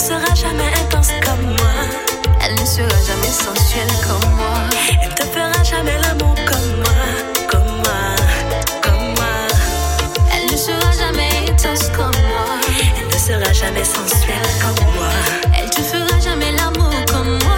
sera jamais intense comme moi. Elle ne sera jamais sensuelle comme moi. Elle ne te fera jamais l'amour comme moi, comme moi, comme moi. Elle ne sera jamais intense comme moi. Elle ne sera jamais sensuelle comme moi. Elle te fera jamais l'amour comme moi.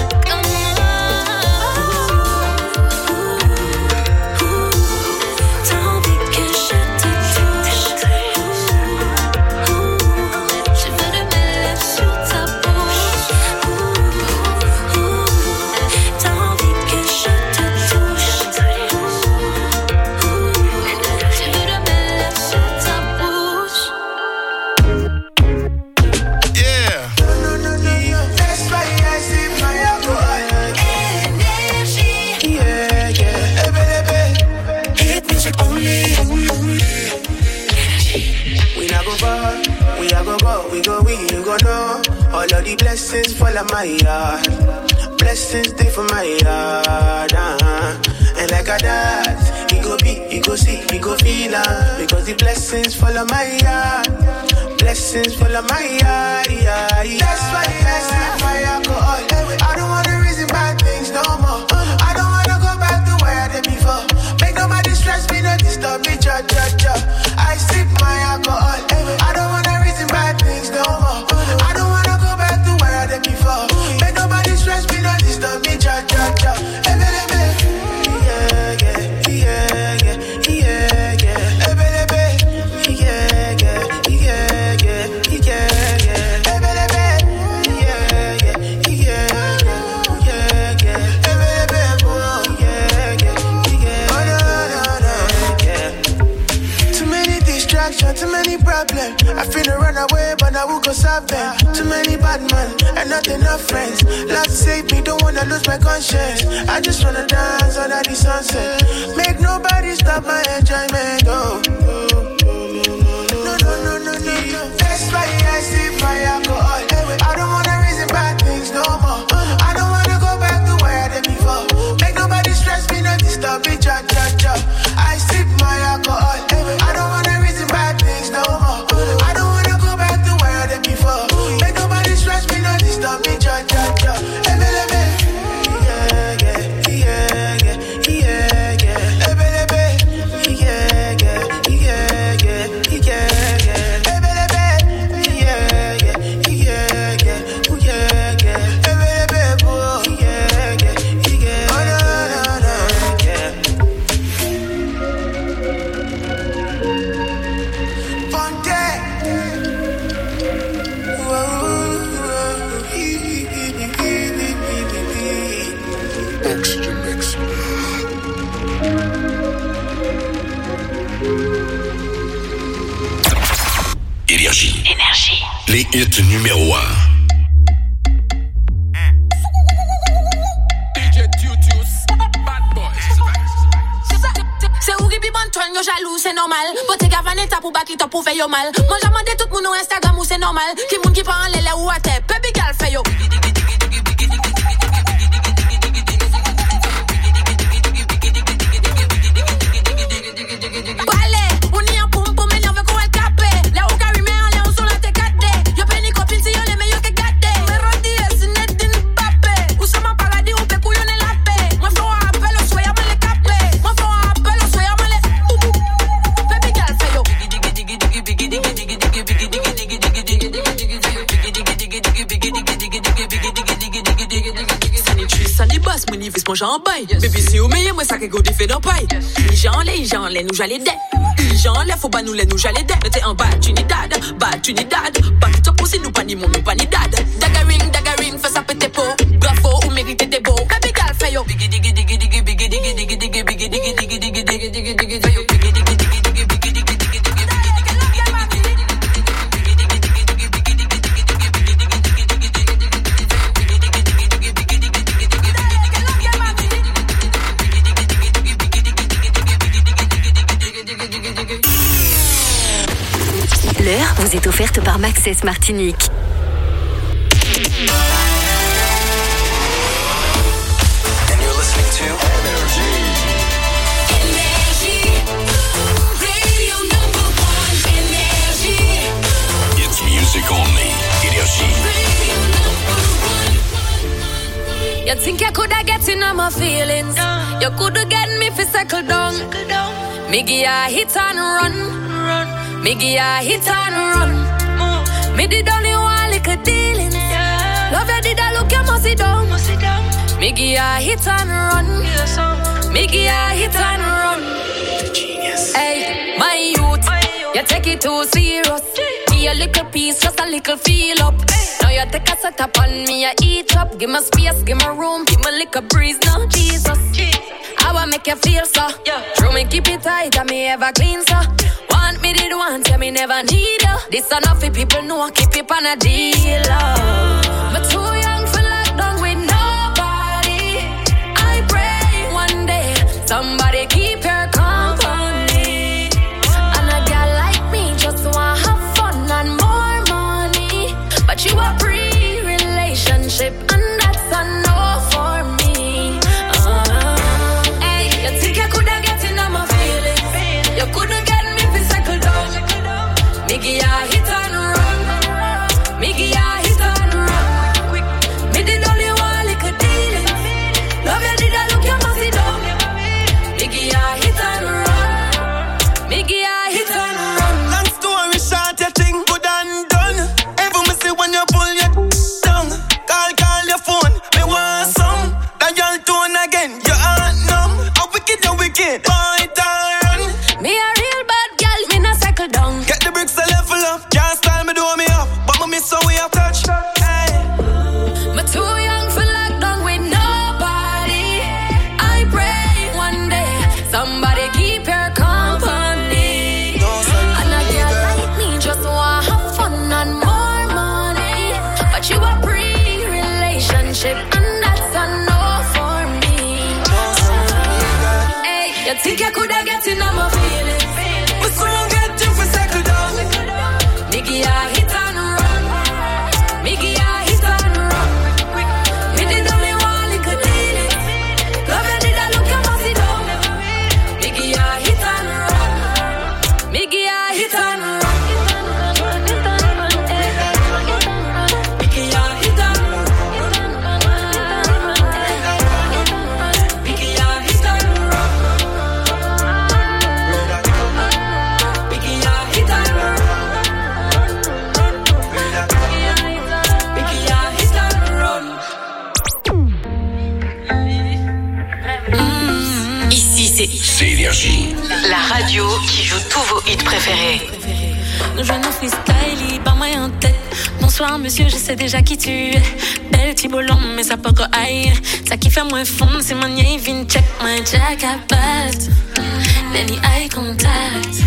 All of the blessings fall on my yard. Blessings stay for my yard. And like a dad, he go be, he go see, he go feel because the blessings fall on my yard. Blessings fall on my yard. That's why I sip my alcohol. I don't wanna reason bad things no more. I don't wanna go back to where I did before. Make nobody stress me, no disturb me, cha. I sip my alcohol. I don't wanna reason bad things no more. I don't wanna go back to where I did before. Make nobody stress me, no disturb me, cha. Too many problems, I finna run away, but I will go solve them. Too many bad men, and not enough friends. Lord save me, don't wanna lose my conscience. I just wanna dance under the sunset. Make nobody stop my enjoyment, oh. No. That's why I sip my alcohol. I don't wanna reason bad things no more. I don't wanna go back to where I did before. Make nobody stress me, not disturb me, cha. I sip my alcohol. I don't wanna reason bad things no more. I don't wanna go back to where I did before. Make nobody stress me, not disturb me, cha. Énergie. Les hits numéro 1. C'est où qui bon ton yo jaloux, c'est normal. Pote gavaneta pour baki to pour faire yo mal. Moi j'ai demandé tout moun Instagram ou c'est normal. Qui moun qui prend les ou à terre, baby girl fait yo. Moi j'en baille, baby si ou meilleur moi ça que go fait dans paille. J'en l'ai, nous j'allais dé. J'en l'ai, faut pas nous les nous j'allais dé. T'es en bas Trinidad, pas qui top aussi nous pas ni mon nous pas ni dad. Dagaring, fais ça péter po. Bravo ou mérite t'es beau. Baby girl fait yo. Biggie diggy diggy diggy biggie diggy diggy diggy biggie diggy diggy diggy diggy diggy diggy diggy L'heure vous est offerte par Maxès Martinique. And you're listening to Energy. Radio number 1, Energy. It's music only. Energy. You think you coulda get in on my feelings? You coulda get me fi settle down. Me give ya hit and run. Me give ya hit and run. Me did only one little dealings. Love you did I look you must sit down. Me give ya hit and run. Me give ya hit and run. Hey, my youth, you take it too serious. Be a little piece, just a little feel up. Now you take a set up on me, I eat up. Give me space, give me room, give me little breeze now, Jesus. I wanna make you feel so. True me keep it tight, and me ever clean so. Want me did want you, me never need you. This enough for people know, keep it on a deal. But too young for lockdown with nobody. I pray one day somebody keep your company. And a girl like me just wanna have fun and more money. But you a pre-relationship and that's a no for me. Hey, you think you coulda get in on my feelings? You coulda get me fi cycle down. Me give ya hit and run. Me give ya hit and run. Me did only one little dealing. Love you did I look you must sit down. Me give ya hit and run. Me give ya hit and run. Long story short, you think good and done. Every me see when you pull your tongue. Call your phone, me want some. That y'all tone again, you aren't numb. How wicked you wicked, point and run. Me a real bad girl, me not cycle down. Get the bricks to level up. Can't style me, do me up. But me miss how we have touch. Hey. Me too young for lockdown with nobody. I pray one day somebody keep your company. And a girl like me just wanna have fun and more money. But you a pre-relationship and that's a no for me. Hey, you think you coulda get in on my feelings? We soon get you for cycle down. Me give ya hit and run. Me give ya hit and run. Me did only one little dealing. Love you did I look you must sit down. Me give ya hit and run. Me give ya hit and run. Me give ya hit and run. Me give ya hit and run. Me give ya hit and run. Me give ya hit and run. Ici, C'est Énergie. la radio qui joue tous vos hits préférés. Nous jouons nos freestyle, pas moi en tête. Bonsoir monsieur, je sais déjà qui tu es. Belle Thibault long, mais ça peut que aille. Ça qui fait moins fond, c'est mon yé, vin check, my jack à bat. Lenny eye contact.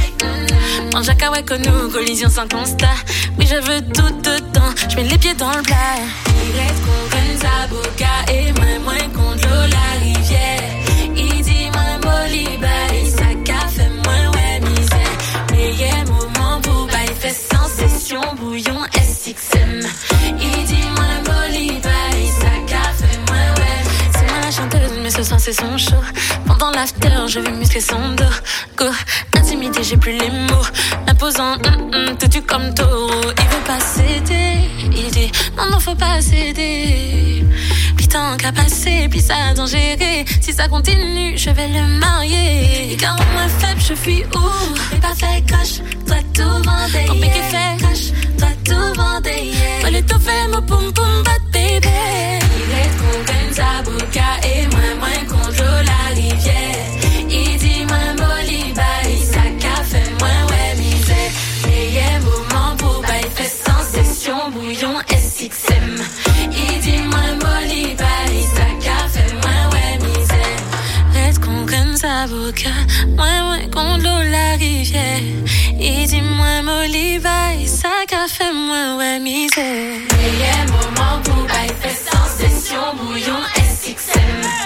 Mon jack à que nous, collision sans constat. Oui, je veux tout dedans, je mets les pieds dans le plat. Il reste qu'on gagne sa boca et moins contre l'eau, la rivière. Il dit moins boliba, il sac à fait moins ouais misère. Meilleur moment pour bail fait sensation, bouillon SXM. Il dit moins boliba, il sac à fait moins ouais. C'est moi la chanteuse, mais ce soir c'est son show. Pendant l'after, je vais muscler son dos. Go, intimidé, j'ai plus les mots. Imposant, têtu comme taureau. Il veut pas céder, il dit non, faut pas céder. Tant qu'à passer, puis ça a gérer. Si ça continue, je vais le marier. Car moins faible, je fuis où? Mais pas fait cash, toi tout vendé. Ton piqué fait cash, toi tout vendé. Moi le tout fait, mon poum poum bat bébé. Il est trop ben sa boca et moins contre l'eau, la rivière. Il dit moins boliba, il sac à fait moins ouais misère. Meilleur moment pour bail fait sensation, bouillon SXM. Il dit moins boliba, il sac à fait moins ouais misère. Reste qu'on crème sa boca, moins contre l'eau, la rivière. Il dit moins boliba, il sac à fait moins ouais misère. Meilleur moment pour bail fait sensation, bouillon SXM.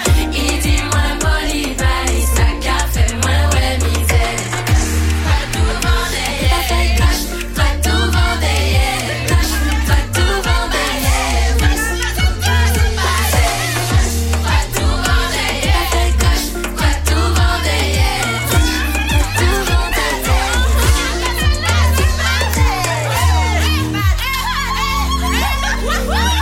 Il dit moins boliba, il sac à fait moins ouais misère. Toi tout vendé, pas fait cash, toi tout vendé, cash, toi tout vendé. Woo!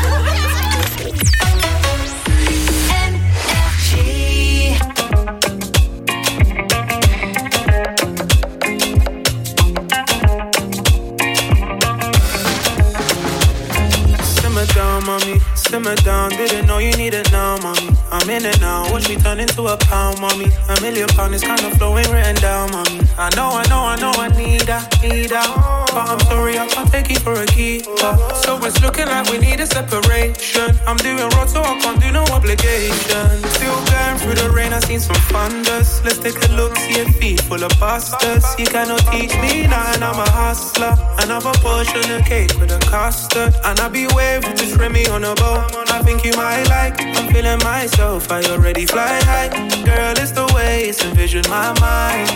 simmer down, didn't know you need it now, mommy. I'm in it now, watch me turn into a pound, mommy. £1,000,000 is kind of flowing written down, mommy. I know I need that. But I'm sorry, I can't take it for a keeper. So it's looking like we need a separation. I'm doing road, so I can't do no obligation. Still going through the rain, I seen some thunders. Let's take a look, see a feet full of bastards. You cannot teach me nothing, I'm a hustler. Another portion of cake with a custard. And I be waving to trim me on a boat. I think you might like, I'm feeling myself, I already fly high. Girl, it's the way it's envisioned my mind.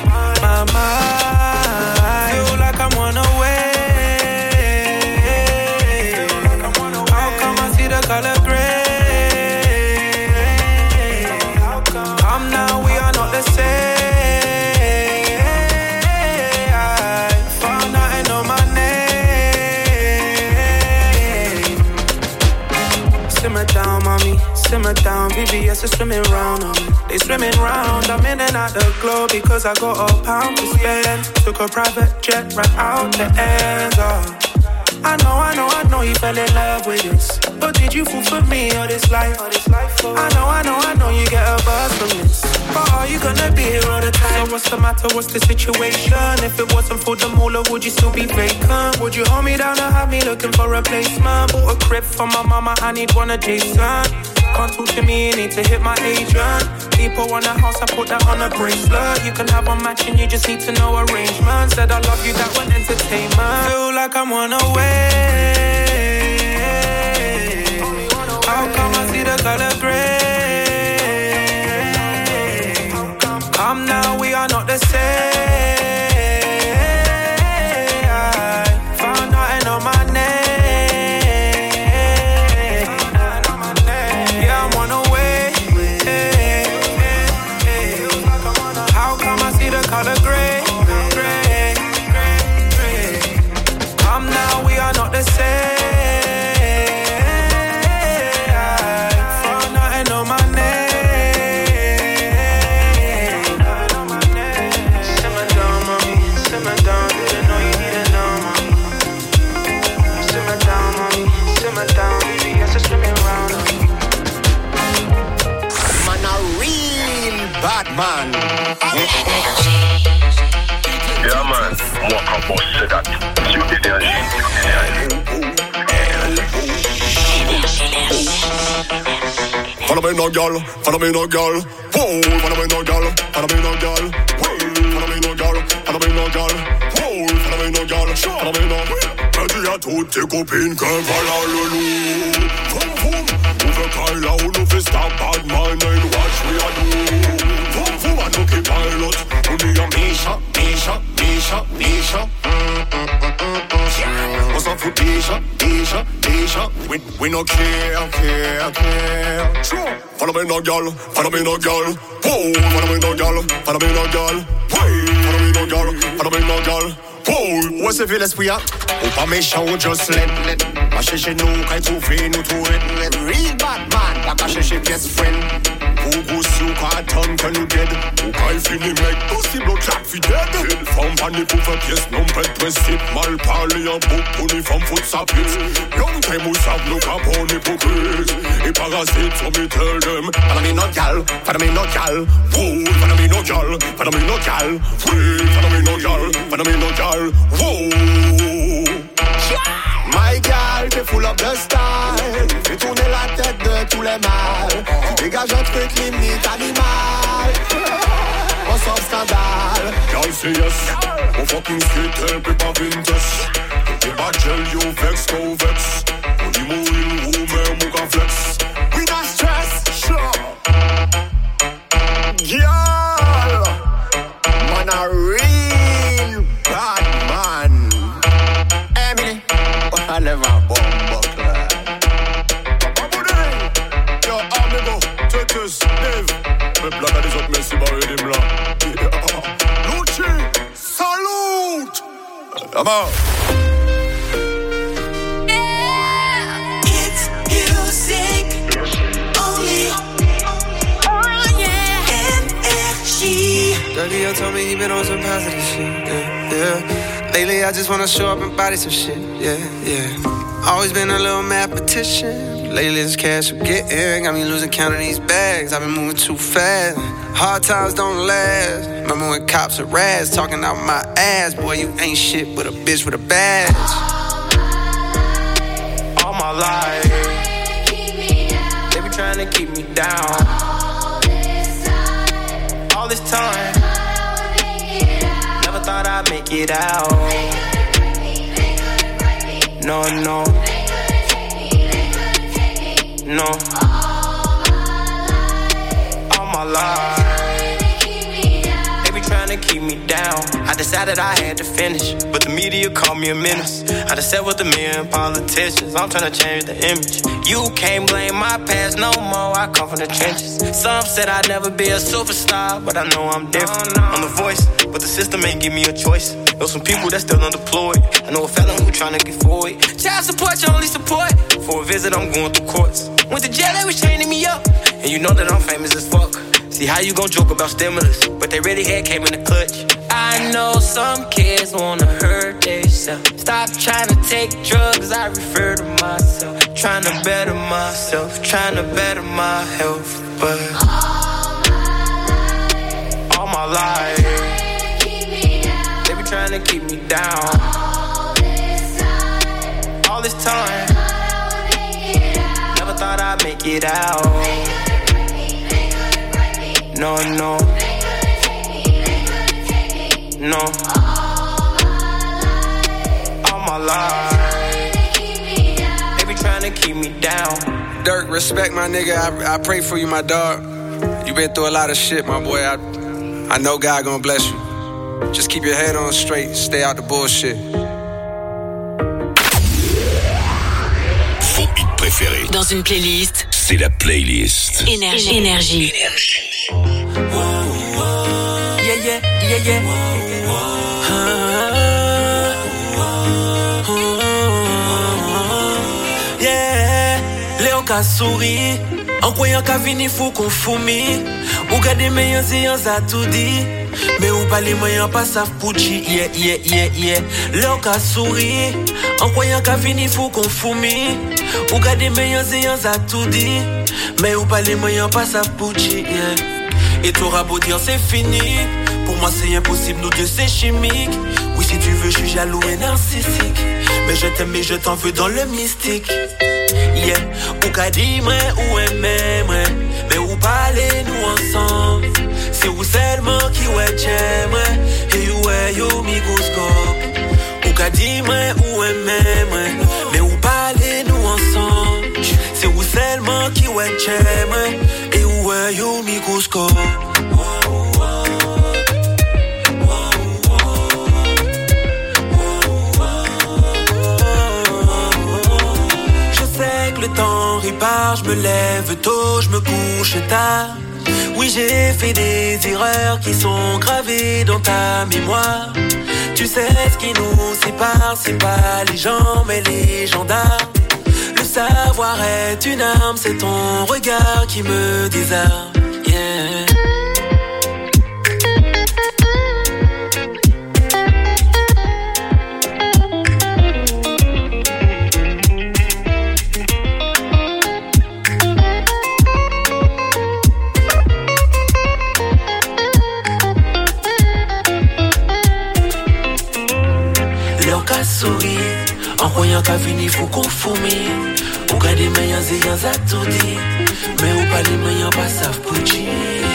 Feel like I'm on a wave. How come I see the color gray? Come now, we are not the same. I found nothing on my name. Simmer down, mommy. Simmer down, BBS is swimming round on me. They swimming round, I'm in and out the globe because I got £1 to spend. Took a private jet right out the ends. I know you fell in love with this. But did you fall for me or this life? I know you get a buzz from this. But are you gonna be here all the time? So what's the matter, what's the situation? If it wasn't for the moolah, would you still be vacant? Would you hold me down or have me looking for a replacement? Bought a crib for my mama, I need one adjacent. Can't talk to me, you need to hit my agent. People want a house, I put that on a bracelet. You can have one matching, you just need to know arrangements. Said I love you, that one entertainment. Feel like I'm on a wave. How come I see the color gray? Come now, we are not the same. I found nothing on my name. Color gray. Come now, we are not the same. I found nothing on my name. Simmer down, mommy. Simmer down. Didn't know you need it now, mommy. Simmer down, mommy. Simmer down. Baby, yes, it's swimming round on me. Man, a real bad man. Yeah, man. Walk up, boss, say that. You energy. Follow me no girl. Whoa, follow me no girl. Whoa, follow me no girl. Whoa, follow me no girl. Whoa, follow me no girl. Follow me no. Petit à toutes tes copines que voilà le loup. Vroom, vroom. Ouvre Kyle, on nous fait stop bad man and watch we are do. Vroom, vroom, I know keep pilot. We be a Misha. What's up for Tisha? We no care. Follow me no girl. Whoa, follow me no girl. Whoa, what's the feel l'esprit à? Ou pas méchant ou just let. Pas chercher nous, quand trouver nous trouver. Real bad man, pas qu'à chercher best friend. Ou goussi ou qu'à attendre que nous dead. Ou quand il finit mec, possible au clap fi dead. Une femme vanille pour faire pièce, non pas de principe. Mal parler en bouc pour les femmes fout sa pite. Long time ou savent nous qu'à bon hypocrite. Et parasite, so me tell them. Follow me no gal. Whoa, follow me no gal. Whoa, follow me no gal. Whoa. My gal, t'es full of the style. Fais tourner la tête de tous les mâles. Dégage un truc limite animal. On sort scandale. Y'all say yes. On fucking skate, elle peut pas vintage. T'es bad gel, you vex, go vex. On dit mourir, ou même ou qu'en flex. We not stress, sure. Y'all. Man, a real bad man. Emily, I live a bomb clap. Yo, amigo, Titus, Dave. Me blague à des autres, merci, barré des blancs. Lucci, salute. D'abord. It's music only. Oh yeah. Energy. Dougie told me he been on some positive shit. Yeah. Lately I just wanna show up and body some shit. Yeah. Always been a little mathematician. Lately this cash I'm getting got me losing count of these bags. I've been moving too fast. Hard times don't last. Remember when cops are rats talking out my ass? Boy, you ain't shit but a bitch with a badge. All my life, they be trying to keep me down. All this time, never thought I'd make it out. No, no, no. All my life, they be trying to keep me down. I decided I had to finish, but the media called me a menace. I just sat with the men politicians, I'm trying to change the image. You can't blame my past no more, I come from the trenches. Some said I'd never be a superstar, but I know I'm different. I'm the voice, but the system ain't give me a choice. Know some people that's still unemployed. I know a fella who tryna get forward. Child support, your only support. For a visit, I'm going through courts. Went to jail, they was chaining me up. And you know that I'm famous as fuck. See how you gon' joke about stimulus, but they really had came in the clutch. I know some kids wanna hurt themselves. Stop trying to take drugs, I refer to myself. Trying to better myself, trying to better my health. But all my life, they be trying to keep me down. All this time, never thought I'd make it out. No, no, no. All my life, they be trying to keep me down. Dirk, respect my nigga. I pray for you, my dog. You been through a lot of shit, my boy. I know God gonna bless you. Just keep your head on straight. Stay out the bullshit. Vos hits préférés. Dans une playlist. C'est la playlist. Énergie. Énergie. Yeah, yeah, yeah, yeah. Yeah, Léon ka souri, en croyant qu'à venir faut qu'on fourmi. Ou gade meilleurs et a tout dit, mais ou pas les moyens pas savent pouchi. Yeah, yeah, yeah, yeah. Léon ka souri, en croyant qu'à venir faut qu'on fourmi. Ou gade meilleurs et a tout dit, mais ou pas les moyens pas savent pouchi. Yeah. Et t'auras beau dire c'est fini, pour moi c'est impossible, nous deux c'est chimique. Oui si tu veux je suis jaloux et narcissique, mais je t'aime et je t'en veux dans le mystique. Yeah, ou qu'a dit moi ou aimer moi, mais ou parler nous ensemble. C'est où seulement qui ouais j'aime, et où est yo microscope. Ou qu'a dit moi ou aimer moi, mais ou parler nous ensemble. C'est où seulement qui ouais j'aime, et où est yo microscope. Le temps répare, je me lève tôt, je me couche tard. Oui, j'ai fait des erreurs qui sont gravées dans ta mémoire. Tu sais ce qui nous sépare, c'est pas les gens mais les gendarmes. Le savoir est une arme, c'est ton regard qui me désarme. Yeah. En croyant qu'à finir faut qu'on fourmille. Ou gade des meilleurs et y'en a tout dit, mais ou pas les meilleurs pas savent pouchi.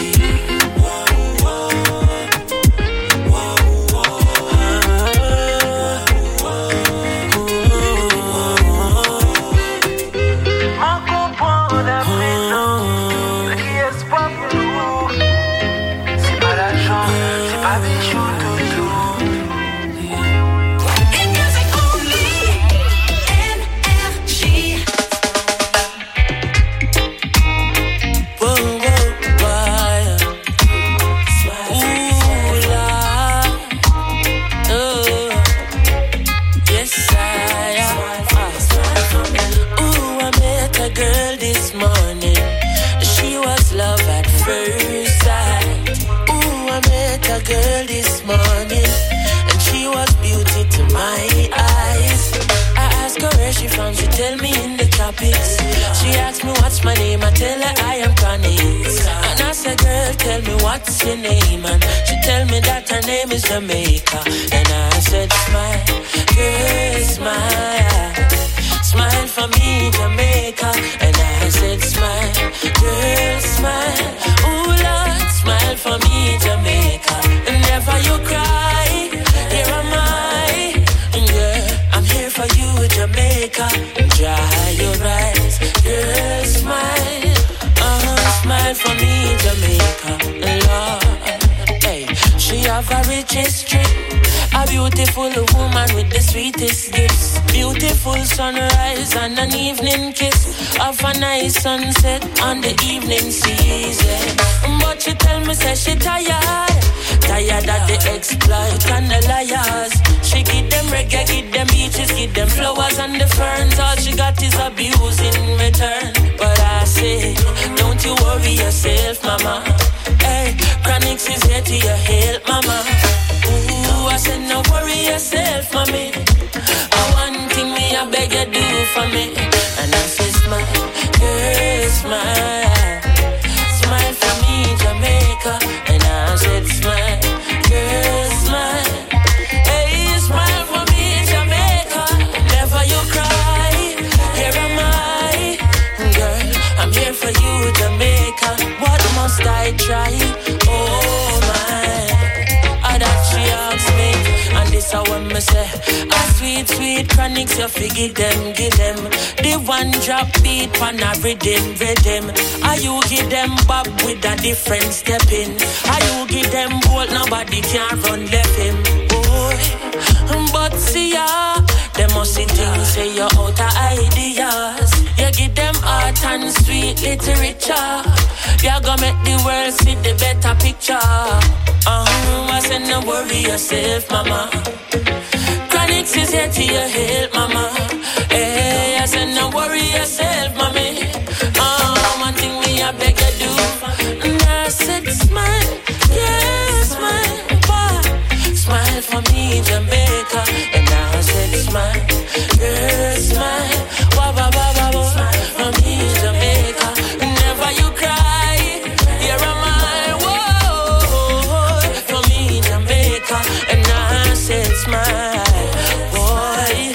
Girl this morning, and she was beauty to my eyes. I asked her where she from, she tell me in the tropics. She asked me what's my name, I tell her I am Chronixx. And I said, girl, tell me what's your name, and she tell me that her name is Jamaica. And I said, smile, girl, smile. Smile for me, Jamaica. And I said, smile, girl, smile. Ooh, Lord, smile for me, Jamaica. And never you cry, here am I. Yeah, I'm here for you, Jamaica. Dry your eyes, girl, smile. Smile for me, Jamaica. Lord, hey, she have a rich history. A beautiful woman with the sweetest gifts. Beautiful sunrise and an evening kiss. Of a nice sunset on the evening season. But she tell me, say she tired. Tired of the exploit and the liars. She give them reggae, give them beaches, give them flowers and the ferns. All she got is abuse in return. But I say, don't you worry yourself, mama. Hey, Chronixx is here to your help, mama. Ooh, I said, no worry yourself, mommy. One thing me, I beg you do for me. And I said, smile, girl, smile. Smile for me, Jamaica. And I said, smile, girl, smile. Hey, smile for me, Jamaica. Never you cry, here am I. Girl, I'm here for you, Jamaica. What must I try? Oh, my. That she asks me, and this is what me say. A sweet, sweet Chronixx, you figure them, give them. The one drop beat, pan a rhythm. Are you give them bop with a different step in? Are you give them bolt, nobody can run left him. Boy, but see ya, they must see things, say you're out of ideas. You give them art and sweet literature. You're gonna make the world see the better picture. I said, no worry yourself, mama. Chronixx is here to your help, mama. Hey, I said, no worry yourself, mommy. One thing me, I beg you do. And I said, smile, yeah, smile, boy. Smile for me, Jamaica. And I said, smile, yeah, smile, wah, wah, wah, wah, wah. Smile for me, Jamaica. Never you cry, here am I, whoa, for me, Jamaica. And I said, smile, boy,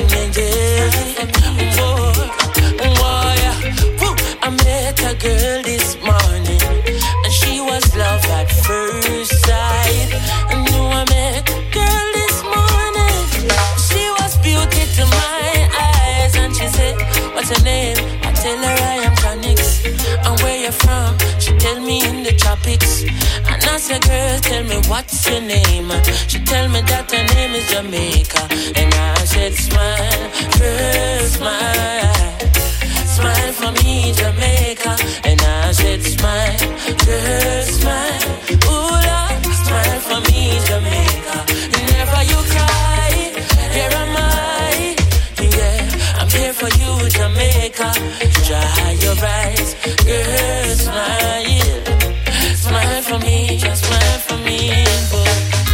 I met a girl this morning, and she was love at first sight. And knew I met a girl this morning. She was beauty to my eyes, and she said, what's her name? I tell her I am Chronixx. And where you from? She tell me in the tropics. And I said, girl, tell me what's your name? She tell me that her name is Jamaica. And I said, smile, girl, smile. Smile for me, Jamaica. And I said, smile, girl, smile. Ooh, Lord, smile for me, Jamaica. Never you cry, here am I. Yeah, I'm here for you, Jamaica. Dry your eyes, girl, smile. Smile for me, just smile for me, boy.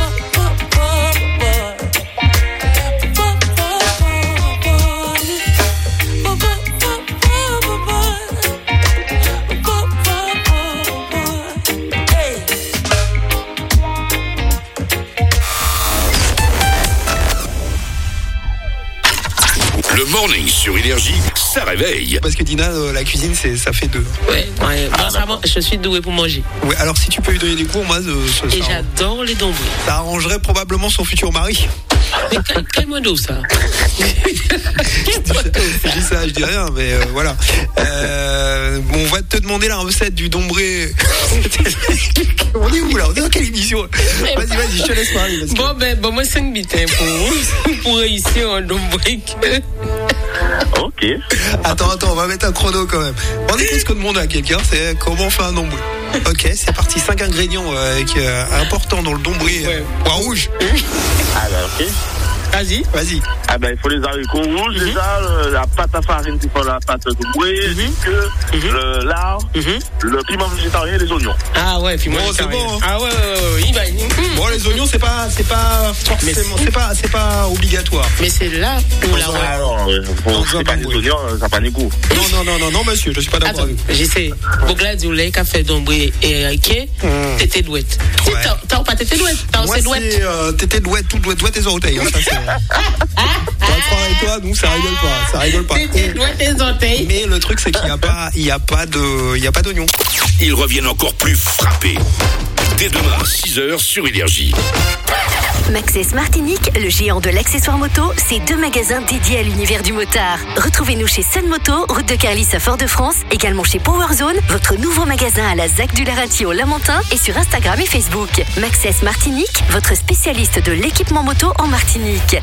Le morning sur Énergie, ça réveille. Parce que Dina, la cuisine, ça fait deux. Ouais. Je suis douée pour manger. Ouais, alors si tu peux lui donner des cours, moi, et j'adore les dombrés. Ça arrangerait probablement son futur mari. Mais quel d'eau ça? Je dis ça, je dis rien, mais voilà. Bon, on va te demander la recette du dombré. On est où là? On est dans quelle émission? Vas-y, je te laisse parler. Bon, moi 5 bitins pour réussir un dombré. Ok. Attends, on va mettre un chrono quand même. On écoute ce qu'on demande à quelqu'un, c'est comment on fait un dombré. Ok, c'est parti. 5 ingrédients importants dans le dombré. Pois rouge. Ah bah ok. Vas-y. Ah ben il faut les haricots rouges déjà, la pâte à farine qui faut la pâte de dombré, le lard, le piment végétarien et les oignons. Ah ouais, piment végétarien. C'est bon. Hein. Ah ouais. Bon, les oignons c'est pas forcément, c'est pas obligatoire. Mais c'est là où la alors, C'est pas des oignons, ça pas des goûts. Non, monsieur, je suis pas d'accord avec vous. J'essaie. Bogla dit, le café d'ombré et qui tété douette. T'as pas tété douette? Moi, c'est tété douette, tout douette les orteils. Ça, c'est. Et toi, nous, ça rigole pas. Tété douette les orteils. Mais le truc, c'est qu'il n'y a pas d'oignons. Ils reviennent encore plus frappés. Dès demain, 6h sur Énergie. Maxxis Martinique, le géant de l'accessoire moto, c'est 2 magasins dédiés à l'univers du motard. Retrouvez-nous chez Sun Moto, route de Carlis à Fort-de-France, également chez Powerzone, votre nouveau magasin à la ZAC du Larentie au Lamentin et sur Instagram et Facebook. Maxxis Martinique, votre spécialiste de l'équipement moto en Martinique.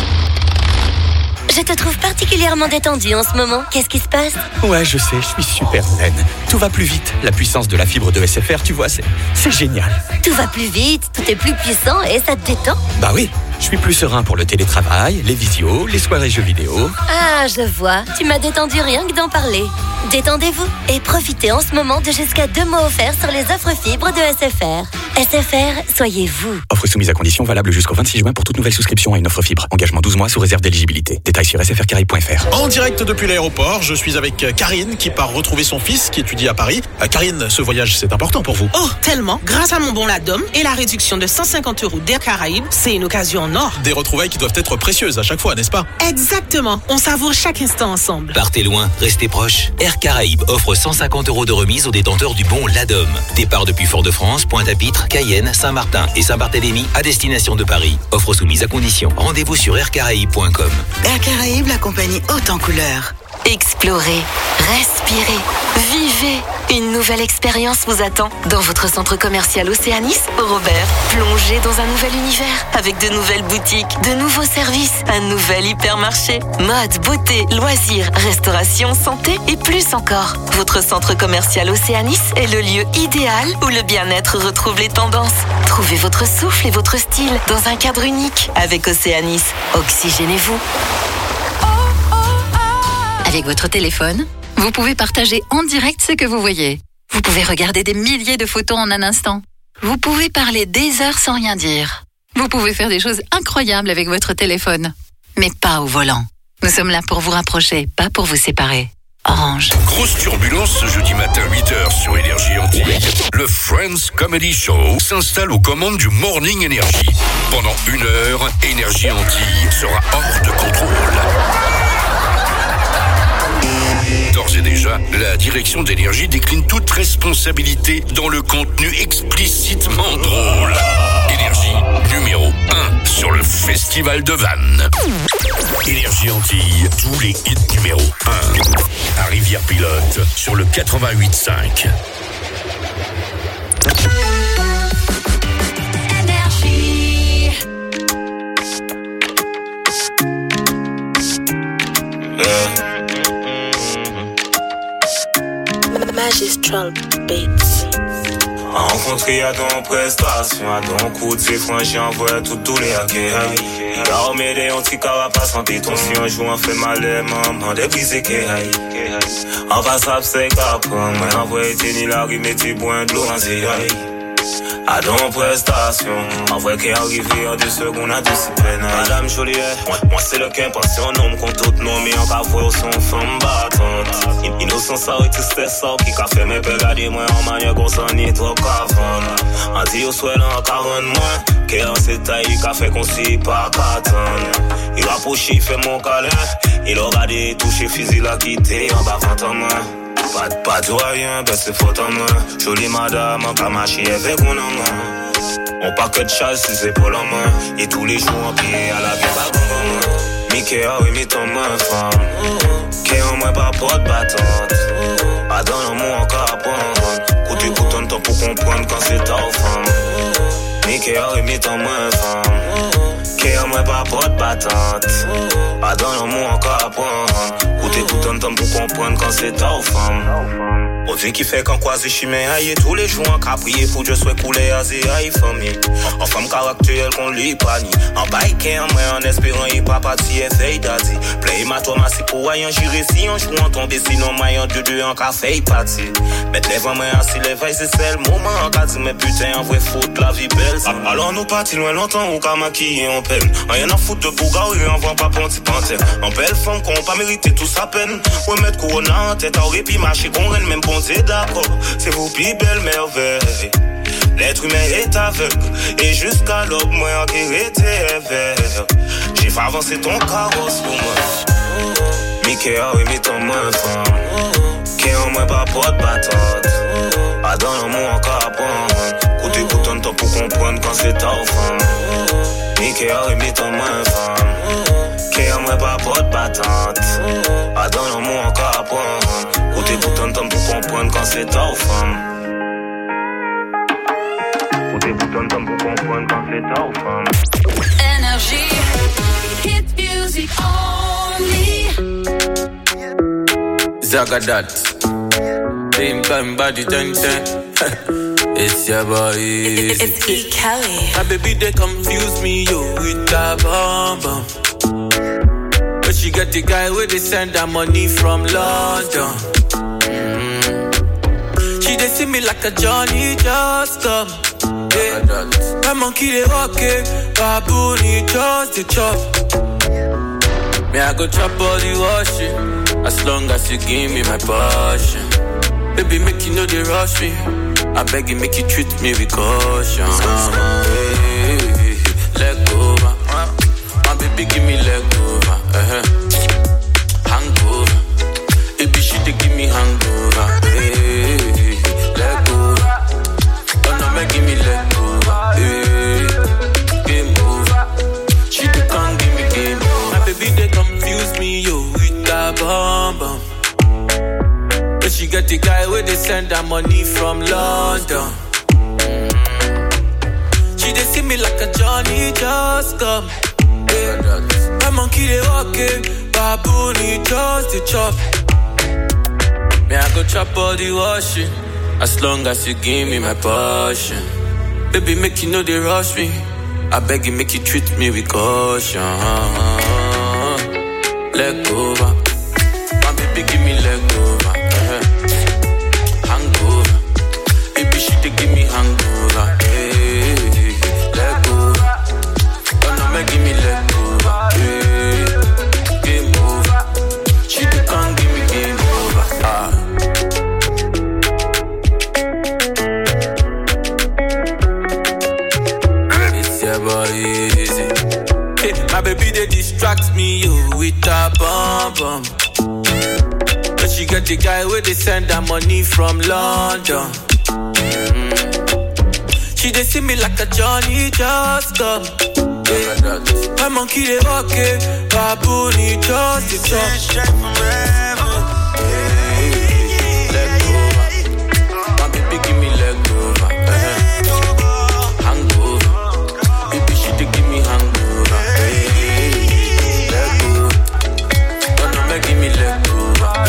Je te trouve particulièrement détendu en ce moment. Qu'est-ce qui se passe? Ouais, je sais, je suis super zen. Tout va plus vite. La puissance de la fibre de SFR, tu vois, c'est génial. Tout va plus vite, tout est plus puissant et ça te détend? Bah oui, je suis plus serein pour le télétravail, les visios, les soirées jeux vidéo. Ah, je vois. Tu m'as détendu rien que d'en parler. Détendez-vous et profitez en ce moment de jusqu'à 2 mois offerts sur les offres fibres de SFR. SFR, soyez vous. Offre soumise à condition valable jusqu'au 26 juin pour toute nouvelle souscription à une offre fibre. Engagement 12 mois sous réserve d'éligibilité. Détails sur sfrcaraïbes.fr. En direct depuis l'aéroport, je suis avec Karine qui part retrouver son fils qui étudie à Paris. Karine, ce voyage, c'est important pour vous. Oh, tellement. Grâce à mon bon Ladom et la réduction de 150 € d'Air Caraïbes, c'est une occasion en or. Des retrouvailles qui doivent être précieuses à chaque fois, n'est-ce pas? Exactement. On savoure chaque instant ensemble. Partez loin, restez proches. Air Caraïbes offre 150 € de remise aux détenteurs du bon Ladom. Départ depuis Fort-de-France, Pointe-à-Pitre, Cayenne, Saint-Martin et Saint-Barthélemy à destination de Paris. Offre soumise à condition. Rendez-vous sur aircaraïbes.com. Air Caraïbes, la compagnie haute en couleurs. Explorez, respirez, vivez. Une nouvelle expérience vous attend dans votre centre commercial Océanis, Robert. Plongez dans un nouvel univers avec de nouvelles boutiques, de nouveaux services, un nouvel hypermarché, mode, beauté, loisirs, restauration, santé et plus encore. Votre centre commercial Océanis est le lieu idéal où le bien-être retrouve les tendances. Trouvez votre souffle et votre style dans un cadre unique avec Océanis. Oxygénez-vous. Avec votre téléphone, vous pouvez partager en direct ce que vous voyez. Vous pouvez regarder des milliers de photos en un instant. Vous pouvez parler des heures sans rien dire. Vous pouvez faire des choses incroyables avec votre téléphone. Mais pas au volant. Nous sommes là pour vous rapprocher, pas pour vous séparer. Orange. Grosse turbulence ce jeudi matin 8h sur Énergie Antilles. Le Friends Comedy Show s'installe aux commandes du Morning Énergie. Pendant 1 heure, Énergie Antilles sera hors de contrôle. D'ores et déjà, la direction d'Énergie décline toute responsabilité dans le contenu explicitement drôle. Énergie numéro 1 sur le Festival de Vannes. Énergie Antilles, tous les hits numéro 1. À Rivière-Pilote sur le 88.5. Magistral Beats. Rencontré à ton prestation, à ton coup de ses franchis, envoie tous les hackers. La remet des anti-carapaces, santé ton si un jour on fait mal, maman, depuis c'est que en face à c'est capable, moi envoie tenir la rue, mais tu bois de l'eau en zéaille. À ton prestation, en vrai qu'est arrivé en 2 secondes à 2 peine. Madame Joliet, moi c'est le qu'un pense un homme qu'on tout nom, mais en cas voir son femme battante. Innocent ça et tout c'est ça qui qu'a fait mes pères garder moi en manière qu'on s'en est trop qu'avant. En dit au souhait là en 40 mois, qu'est en cette taille qu'a fait qu'on s'y pas qu'attendre. Il va pocher, fait mon câlin, il aura des touches fusil à quitter en bas 20 ans moi. Pas de rien, ben c'est faute en main. Jolie madame, en pas marcher avec mon homme. On pas que de chasse, c'est pour la main. Et tous les jours en pied à la vie, pas bon. Mickey a remis ton main, femme. Qu'est en moi, pas porte battante. Pas dans l'amour encore à prendre. Côté bouton de temps pour comprendre quand c'est ta femme. Mickey a remis ton main, femme. Qu'est en moi, pas porte battante. Pas dans l'amour encore à prendre. Côté bouton de temps pour comprendre quand c'est ta femme. On dit qu'il fait qu'en croise chemin aïe tous les jours en caprier pour Dieu soit couler à zé aïe famille. En femme caractère qu'on lui pani. En bike en moi en espérant y pas parti et fait d'adi. Play ma toi ma si pour aïe en gérer si en jouant tomber sinon maillon de deux en café parti. Mettre les vents moi assis les veilles c'est le moment en cas dit mais putain en vrai faute la vie belle. Alors nous partis loin longtemps ou qu'à maquiller en peine. Rien à foutre de bougaou et on voit pas ponti panthère. En belle femme qu'on pas mérité tout sa peine. Ouais mettre corona en tête aurait pu marcher qu'on renne même bon c'est d'accord. C'est vous plus belle merveille. L'être humain est aveugle. Et jusqu'à l'aube moi en qui était vert. J'ai fait avancer ton carrosse pour moi. Mickey a remis ton main femme. Qui en moi pas porte battante. A dans l'amour encore à prendre. Côté bouton temps pour comprendre quand c'est ta femme. Mickey a remis ton main femme. Qui en moi pas porte battante. A dans l'amour encore à prendre. Côté bouton temps pour comprendre quand c'est ta femme. Côté bouton temps pour comprendre quand c'est ta femme. Energy, hit music only. Zagadat, same time body 10-10. It's your boy. It's E. Kelly. My baby they confuse me yo with that bomb bomb. But she got the guy where they send her money from London. She they see me like a Johnny just come. Yeah. My monkey they walking, baboon he just the chop. Me I go chop all the washing, as long as you give me my passion. Baby make you know they rush me, I beg you make you treat me with caution. Hey, let go, my baby give me let go. Hangover, baby she dey give me hangover. Hey, let go, oh no make give me let go. Hey, game over, she dey come give me game over. My baby they confuse me yo with that bomb bomb. But she got the guy where they send her money from London. She they see me like a Johnny just come. Yeah. My monkey they walking, baboon he just the chop. Me I go chop all the washing, as long as you give me my passion. Baby make you know they rush me, I beg you make you treat me with caution. Let go, my baby give me let go. Hangover, baby she dey give me hangover. Hey, let go, oh no make give me let go. Hey, game over, she dey come give me game over. It's your boy easy. Hey, my baby they distract me yo with a bomb bomb. But she got the guy where they send her money from London. She they see me like a Johnny just come. Yeah. My monkey they walking, baboon he just the chop. Hey, let go, my baby give me let go. Hangover, baby she dey give me hangover. Hey, let go, oh no make give me let go.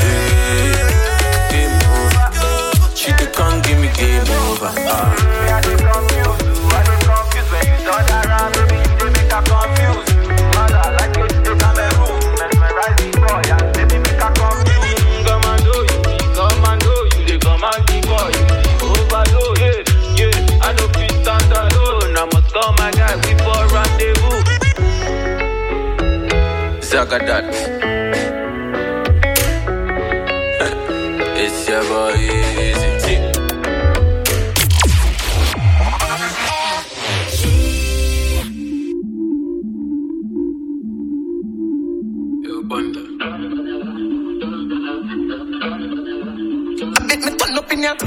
Game over, she dey come give me game over. I dey confused when you turn around, baby you dey make her confused. Mother like you dey Cameroon, mesmerize the boy and baby make her confused. Commando, you dey command the boy, you dey overload. Yeah, I no fit stand alone, I must call my guy before rendezvous. Zagadat. It's your boy easy. Yo, Bunda. Make me turn up in ya.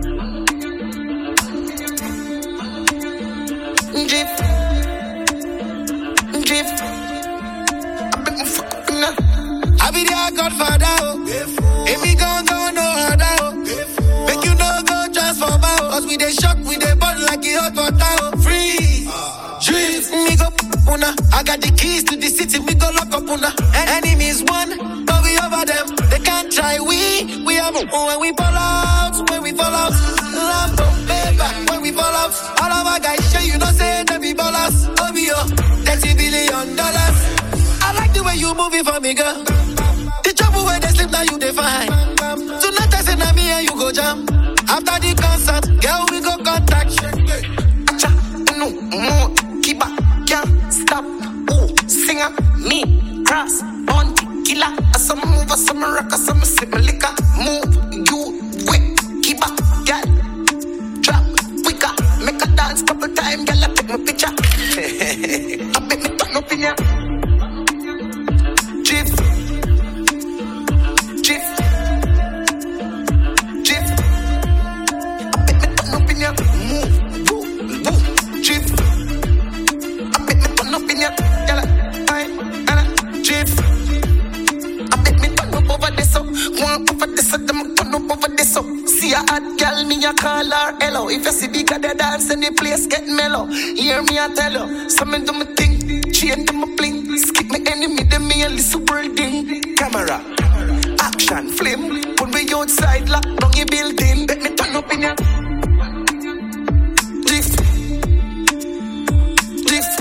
Drip. I make me fuck up in ya. I be their godfather, oh. If me gon' go no harder, oh. Make you no go just for bow. Cause we dey shock, we dey burn like it hot water, oh. Freeze, drip, me go una. I got the keys to the city, we go lock up una. Enemies won, but we over them. They can't try, we have when we ball out. All of our guys, sure you know say they be ballers. OBO, $30 billion. I like the way you move it for me, girl. The trouble where they sleep now you define. Tonight I say na me and you go jam. After the concert, girl we go contact. Acha, no more, keep up, can't stop. Oh, singer, me, cross, on the killer. Some move, some rock, some sip my liquor. Move, you, quick, keep up, girl. Drop, quicker, make a dance couple times, girl. I take my picture. I bet me turn up in ya. Chief. See a hot girl, me a call her hello. If you see bigger the dance and the place get mellow. Hear me I tell you, some do me thing, chain them a bling. Skip me enemy, them me a little building. Camera, action, flame. Put me outside, lock down your building. Bet me turn up in ya. Drift, drift,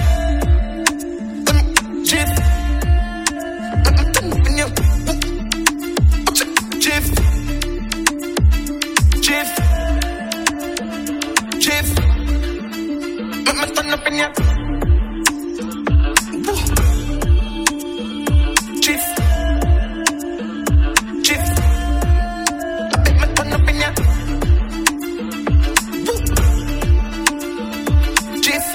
drift. Bet me turn up in ya. Drift. Chief, make me turn up in ya. Chief, make me turn up in ya. Chief,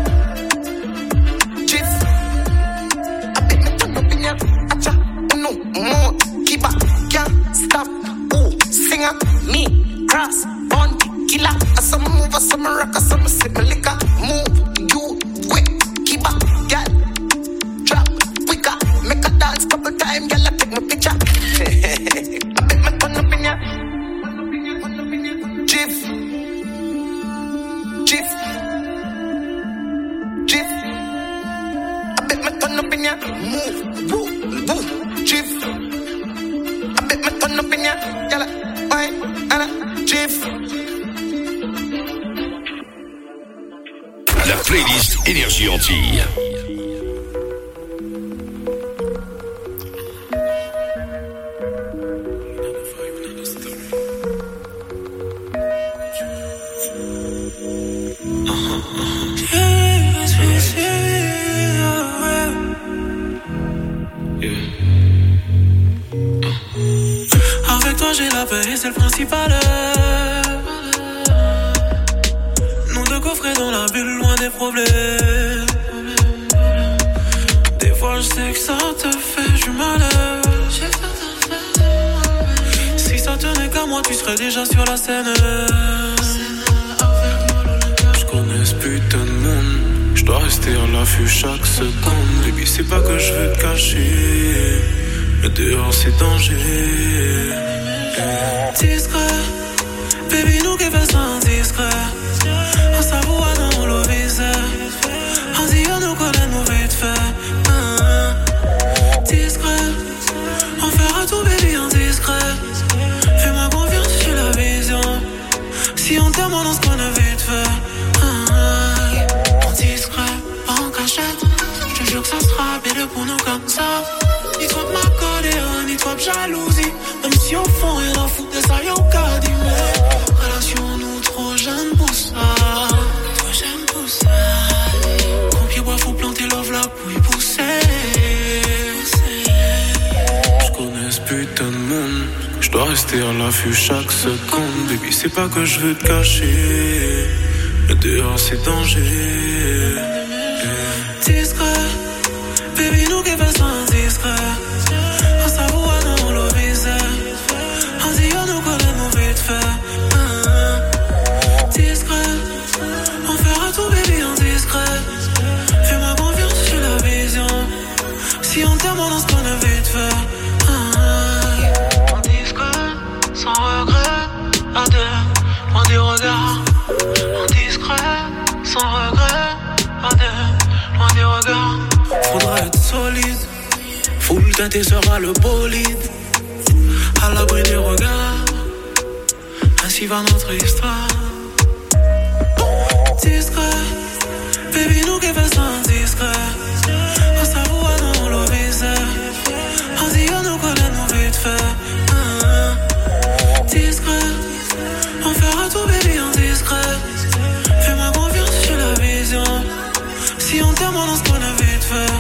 make me turn up in ya. Acha, no more, keep up, can't stop. Oh, singer, me, cross, on the killer. Some move, some rock, some sip my liquor. Move, you, quick, keep up, girl. Drop, quicker, make a dance couple times, girl. I take my picture. I bet me turn up in ya. Chief, I bet me turn up in ya. Move, woo, woo, chief. I bet me turn up in ya, girl. Why, Anna, chief. La playlist Énergie Antilles. Avec toi j'ai la paix et c'est le principal. Coffré dans la bulle, loin des problèmes. Des fois je sais que ça te fait du malheur. Si ça tenait qu'à moi, tu serais déjà sur la scène. Je connais ce putain de monde. Je dois rester à l'affût chaque seconde. Baby, c'est pas que je veux te cacher, mais dehors c'est danger. Discret, baby, nous qui faisons discret. On s'avoue dans le visage. On dit on nous connaît nous vite fait. Discret, on fera tout baby en discret. Fais-moi confiance, j'ai la vision. Si on t'aime, on se connaît vite fait. En discret, pas en cachette. Je te jure que ça sera bien pour nous comme ça. Ni trop de ma colère, ni trop de jalousie. Même si au fond rien à foutre de ça, y'a aucun d'hiver. Relation nous trop jeunes pour ça. Trop jeunes pour ça. Quand pied bois faut planter l'oeuf là pour y pousser. Je connais ce putain de monde. Je dois rester à l'affût chaque seconde. Baby, c'est pas que je veux te cacher, mais dehors c'est danger. Discret, baby, nous qui faisons discret. On s'avoue dans le visage. On dit on nous connaît nous vite fait. Discret, on fera tout baby en discret. Fais-moi confiance, j'ai la vision. Si on t'aime, on se connaît vite fait. En discret, sans regret, à deux, loin des regards. En discret, sans regret, à deux, loin des regards. Faudra être solide, full teinté sera le bolide. À l'abri des regards, ainsi va notre histoire. Discret, baby, nous qui faisons discret. On s'avoue dans le viseur. On dit on nous connaît nous vite fait. Discret, on fera tout, baby, en discret. Fais-moi confiance, j'ai la vision. Si on t'aime, on se connaît vite fait.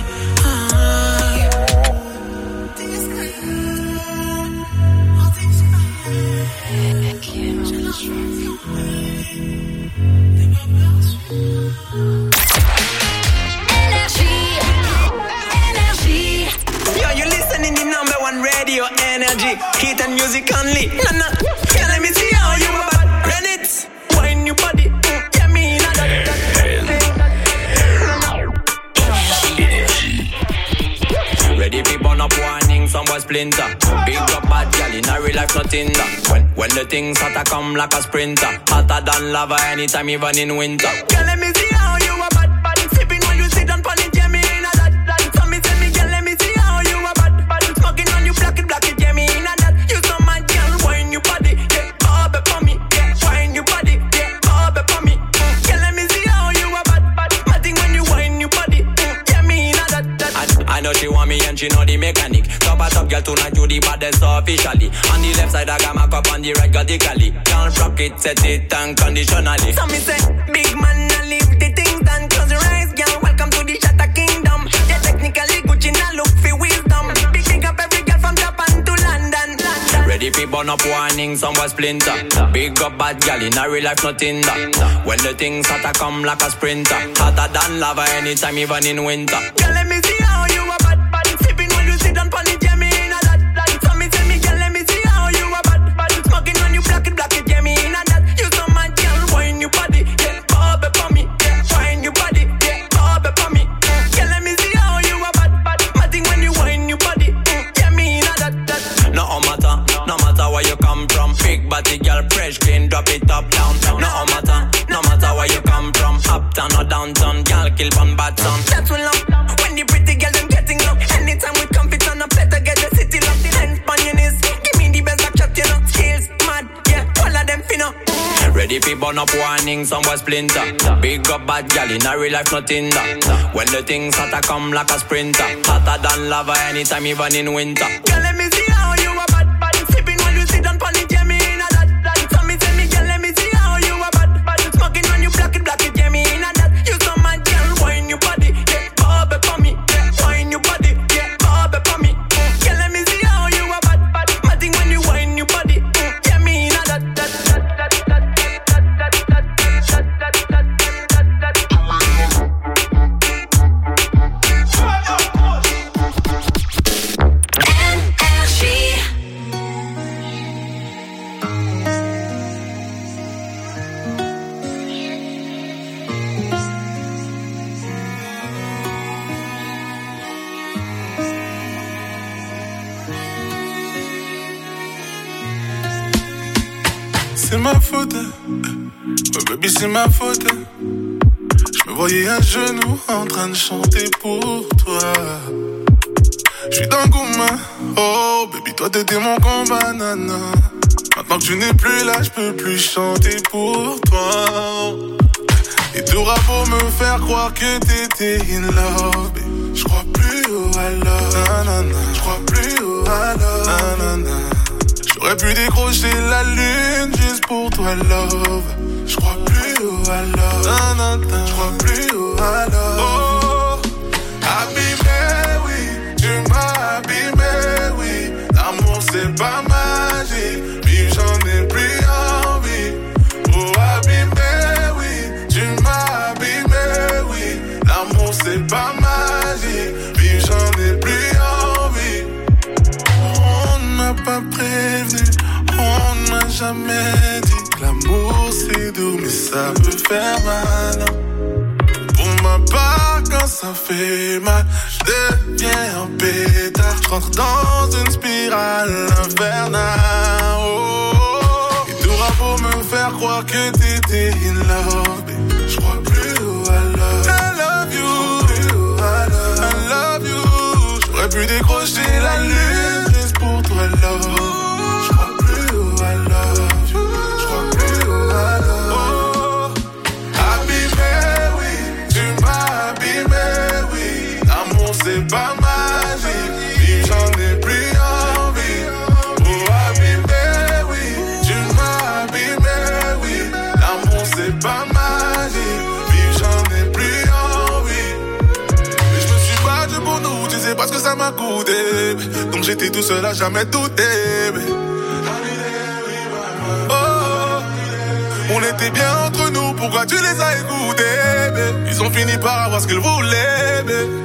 Yo, you listening to number one radio energy. Heat and music only. Nah. Yeah, let me see how you about. Run it. Wine your body. Yeah, me not that. Ready for burn up warning, some boy splinter. Big up bad gal in a real life nothing that. When the things hotter come like a sprinter. Hotter than lava anytime even in winter. Yeah, let me see how you about. Sipping when you sit down on it, yeah, me in a that. So me tell me, girl, let me see how you about. Smoking on you, black it, yeah, me in a that. You so mad, girl, wine your body, yeah, bob it for me, yeah, wine your body, yeah, bob it for me. Girl, let me see how you about. My thing when you wine your body, yeah, me in a that. I know she want me and she know the mechanic. Top a top girl tonight you the baddest officially. On the left side I got my cup, on the right got the cali. Can't rock it, set it unconditionally. So me say, big man, I leave the things done. Close your eyes, girl, welcome to the Shatter Kingdom. Yeah, technically Gucci, now look for wisdom. Big up every girl from Japan to London. Ready for burn up warning, some boy splinter. Big up bad gal in a real life nothing that. When the things hotter come like a sprinter. Hotter than lava anytime even in winter. Girl, let me see how you about. Sipping when you sit down on it, yeah, me in a that. So me tell me, girl, let me see how you about. Smoking when you black it, yeah, me in a that. You so mad, girl, wine your body, yeah, bob it for me, yeah, wine your body, yeah, bob it for me. Girl, let me see how you about. My thing when you wine your body, yeah, me in a that. No matter where you come from. Big body girl, fresh, clean, drop it up, down. No matter where you come from. Uptown or downtown, girl, kill one bad son. That's when love, when the pretty girl them getting low. Anytime we come fit on a better get the city locked. The hands on your knees, give me the best back shot, you know. Skills, mad, yeah, all of them finna. Ready for burn up warning, some boy splinter. Big up bad gal in a real life nothing that. When the things hotter come like a sprinter. Hotter than lava anytime even in winter. Girl, let me see how you about. Sipping when you sit down on it, yeah, me in a that. So me tell me, girl, let me see how you about. Smoking when you black it, yeah, me in a that. You so mad, girl, wine your body, yeah, bob it for me, yeah, wine your body, yeah, bob it for me. Girl, let me see how you about. My thing when you wine your body, yeah, me in a that. C'est ma faute, oh baby c'est ma faute. Je me voyais à genoux en train de chanter pour toi. J'suis dans le gourmand, oh baby toi t'étais mon combat nana. Maintenant que tu n'es plus là, j'peux plus chanter pour toi. Et t'auras beau me faire croire que t'étais in love, j'crois plus au I love, nanana. J'crois plus au I love, nanana. J'aurais pu décrocher la lune juste pour toi, love. J'crois plus au I love, j'crois plus au I love. Oh, abîmé, oui, tu m'as abîmé, oui. L'amour c'est pas magique, puis j'en ai plus envie. Oh, abîmé, oui, tu m'as abîmé, oui. L'amour c'est pas magique, puis j'en ai plus envie. On m'a pas prévenu, on m'a jamais dit que l'amour c'est doux, mais ça peut faire mal. Pour ma part, quand ça fait mal, je deviens un pétard. Je rentre dans une spirale infernale. Oh, et t'auras beau me faire croire que t'étais in love, je crois plus au I love. I love you, I love you. J'aurais pu décrocher la lune juste pour toi, love. Je crois plus au I love you, je crois plus au I love. Oh, abîmé. était tout seul à jamais douter. Oh, on était bien entre nous, pourquoi tu les as écoutés? Ils ont fini par avoir ce qu'ils voulaient.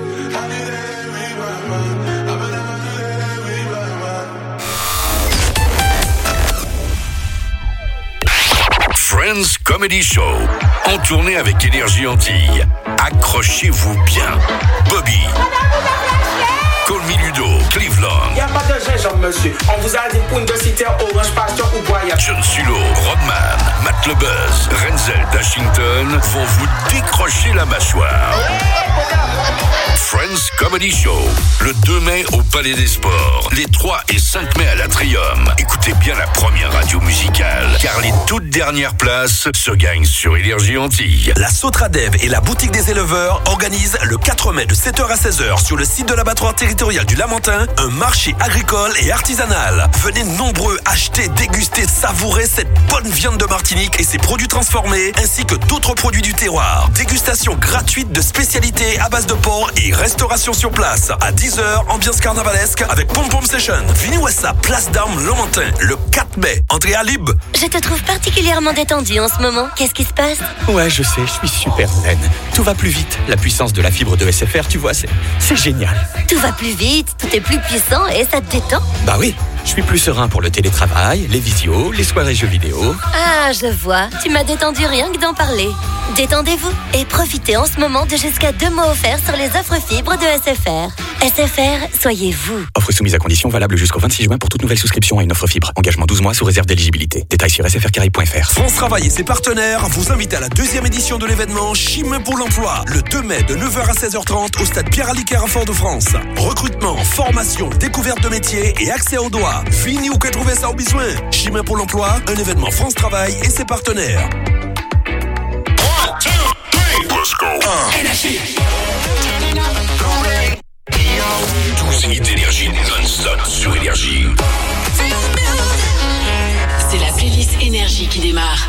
Friends Comedy Show, en tournée avec Énergie Antilles. Accrochez-vous bien. Bobby, Call Me Ludo, Cleveland. Y'a pas de gingembre, monsieur. On vous a dit pour une citer Orange Passion ou Boya. John Sulo, Rodman, Matt Le Buzz, Renzel d'Ashington vont vous décrocher la mâchoire. Friends Comedy Show, le 2 mai au Palais des Sports, les 3 et 5 mai à l'Atrium. Écoutez bien la première radio musicale, car les toutes dernières places se gagnent sur Énergie Antilles. La Sotradev et la boutique des éleveurs organisent le 4 mai de 7h à 16h sur le site de l'abattoir territorial du Lamentin, un marché agricole et artisanal. Venez nombreux acheter, déguster, savourer cette bonne viande de Martinique et ses produits transformés, ainsi que d'autres produits du terroir. Dégustation gratuite de spécialités à base de porc et restauration sur place. À 10h, ambiance carnavalesque avec Pom Pom Session. Venez Wessa, place d'Armes, Lamentin, le 4 mai. Entrée à libre. Je te trouve particulièrement détendu en ce moment. Qu'est-ce qui se passe? Ouais, je sais, je suis super zen. Tout va plus vite. La puissance de la fibre de SFR, tu vois, c'est génial. Tout va plus vite, tout est plus puissant et ça te détend? Bah oui, je suis plus serein pour le télétravail, les visios, les soirées jeux vidéo. Ah, je vois. Tu m'as détendu rien que d'en parler. Détendez-vous et profitez en ce moment de jusqu'à 2 mois offerts sur les offres fibres de SFR. SFR, soyez vous. Offre soumise à conditions valable jusqu'au 26 juin pour toute nouvelle souscription à une offre fibre. Engagement 12 mois sous réserve d'éligibilité. Détails sur sfrcaraïbes.fr. France Travail et ses partenaires vous invitent à la 2e édition de l'événement Chimay pour l'emploi, le 2 mai de 9h à 16h30 au stade Pierre-Aliquer à Fort-de-France. Recrutement, formation, découverte de métiers et accès aux doigts. Fini ou que trouver ça au besoin. Chimay pour l'emploi, un événement France Travail et ses partenaires. 1, 2, 3, let's go. Énergie. 12 hits d'énergie non-stop sur Énergie. C'est la playlist Énergie qui démarre.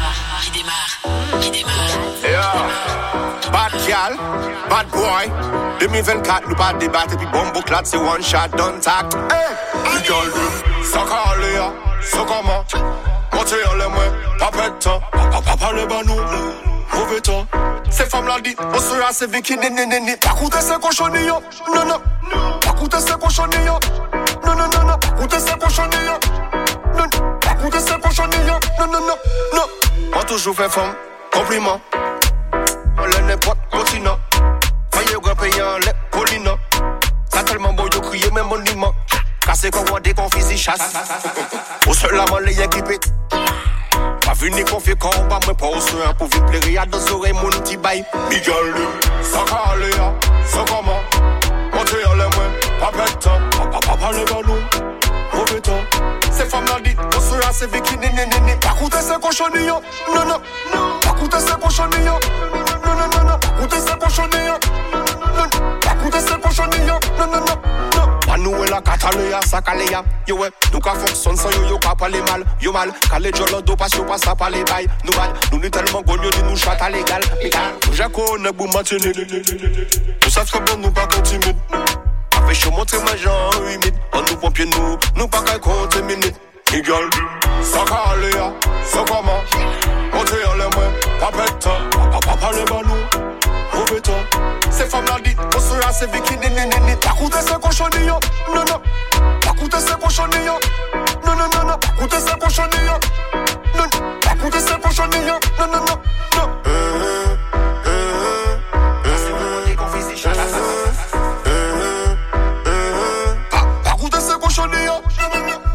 Yeah. Bad gal, bad boy. 2024, nous pas débattre, puis bombo clat, c'est one shot, don't talk. Hey, les gars, ça calé, ça comment? Montez en les mains, pas de temps, pas le banou, mauvais temps. Ces femmes-là dit, on sera assez vécu, nénénéné. Pas coûter ces cochonilles, non, non. Pas coûter ces cochonilles, non, non, non, non. Pas coûter ces cochonilles, non, pas coûter ces cochonilles, non, non, non, non. On toujours fait femme, compliment. On l'a n'importe continent. Voyez quoi payant les polinos. Ça tellement beau, yo crier même monument. Cassé comme on dit qu'on fait chasse. Au seul avant les équipés. Pas venu confier quand on va me pas au soin. Pour vite plaire, y'a deux oreilles, mon petit bail. Miguel, ça calé, ça comment. Montez en les mains, pas de temps. Pas le galou, mauvais temps. Ces femmes-là dit, on sera assez vécu, nénénéné. Pas coûter ces cochonilles, non, non. Pas coûter ces cochonilles, non, non, non, non. Pas coûter ces cochonilles, non. Pas coûter ces cochonilles, non, non, non. Nous et la Catalunya, ça calé, yo ouais, nous ka fonctionne sans yo ka parler mal, yo mal, calé jolo do pas yo pas ça parler bail, nous mal, nous ni tellement gonyo ni nous chata légal, nous j'ai connais pour maintenir, nous savons que bon nous pas continuer, avec chaud monter ma jambe humide, on nous pompier nous pas qu'à compter minutes, Miguel, ça calé, ça comment, monter en les mains, pas de temps, pas le banou, mauvais temps. Ces femmes-là dit, on sera assez vécu, nénénéné. Pas coûter ces cochonilles, non, non. Pas coûter ces cochonilles, non, non, non, non. Pas coûter ces cochonilles, non. Pas coûter ces cochonilles, non, non, non, non. Pas coûter ces cochonilles, non, non, non.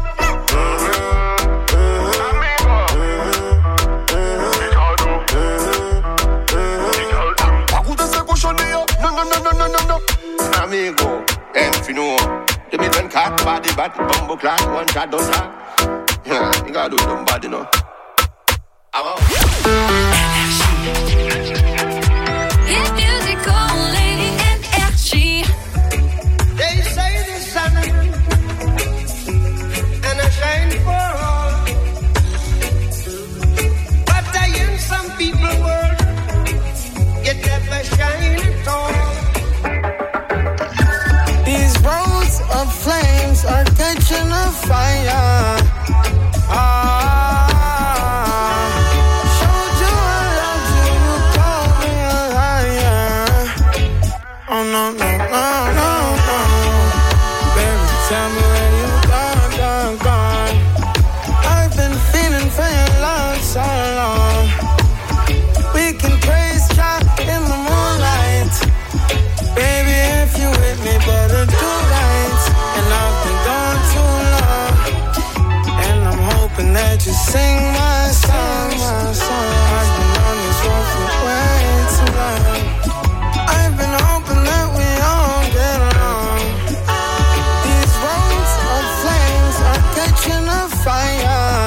Amigo, Enfino, 2024, body bad, bumbo clan, one shot, don't talk. Yeah, you gotta do them bad, you know. Hit music only, Énergie. They say the sun and I shine for all, but I in some people world, it never shine at all. These roads of flames are good. sing my song, my song. I've been on this road for way too long. I've been hoping that we all get along. These roads of flames are catching a fire.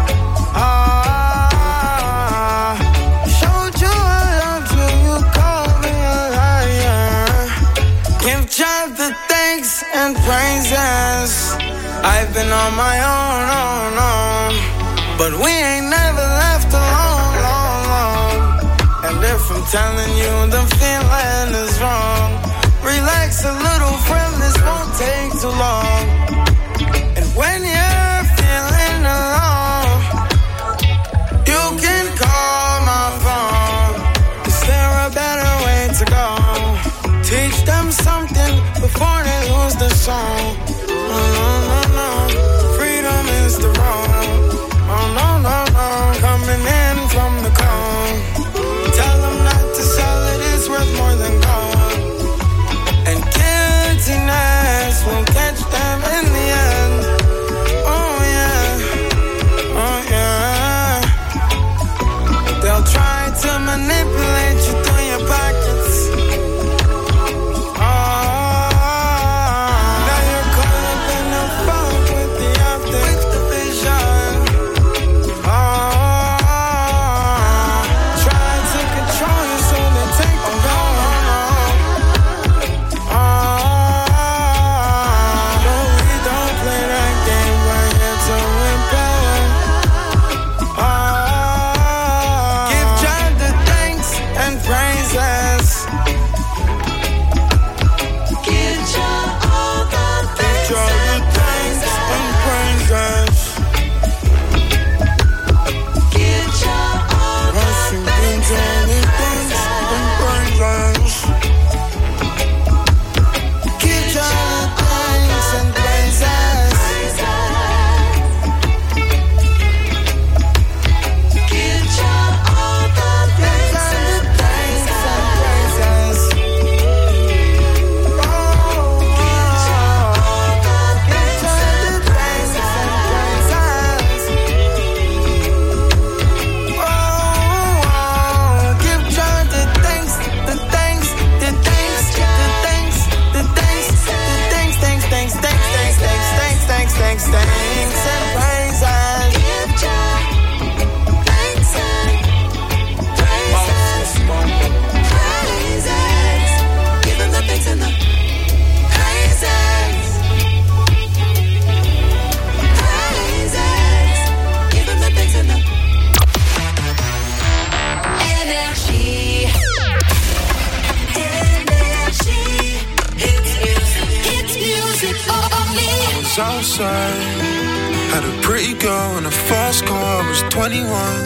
Showed you I loved you, you called me a liar. Give God the thanks and praises. I've been on my own, but we ain't never left alone, long, long. And if I'm telling you the feeling is wrong, relax a little, friend, this won't take too long. And when you're feeling alone, you can call my phone. Is there a better way to go? Teach them something before they lose the song. No, freedom is the wrong. No, coming in from the cone. Tell them not to sell it, it's worth more than gold. And guiltiness will catch them in the end. Oh yeah. They'll try to manipulate you through your pockets. Outside, had a pretty girl in a fast car. I was 21.